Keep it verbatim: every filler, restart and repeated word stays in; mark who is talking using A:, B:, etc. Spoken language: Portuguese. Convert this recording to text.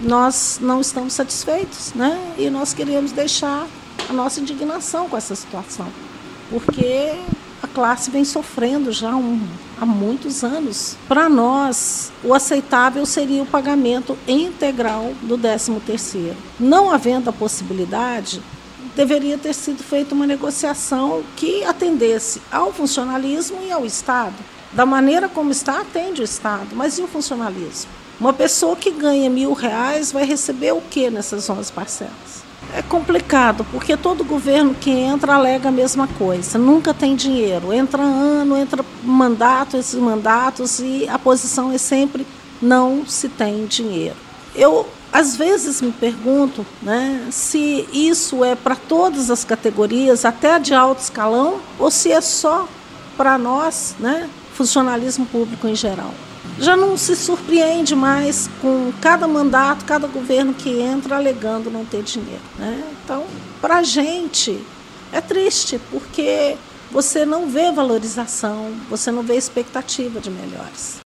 A: nós não estamos satisfeitos, né? E nós queremos deixar a nossa indignação com essa situação, porque a classe vem sofrendo já um, há muitos anos. Para nós, o aceitável seria o pagamento integral do décimo terceiro. Não havendo a possibilidade, deveria ter sido feita uma negociação que atendesse ao funcionalismo e ao Estado. Da maneira como está, atende o Estado, mas e o funcionalismo? Uma pessoa que ganha mil reais vai receber o que nessas onze parcelas? É complicado, porque todo governo que entra alega a mesma coisa, nunca tem dinheiro. Entra ano, entra mandato, esses mandatos, e a posição é sempre não se tem dinheiro. Eu, às vezes, me pergunto, né, se isso é para todas as categorias, até de alto escalão, ou se é só para nós, né, funcionalismo público em geral. Já não se surpreende mais com cada mandato, cada governo que entra alegando não ter dinheiro, né? Então, para a gente, é triste, porque você não vê valorização, você não vê expectativa de melhores.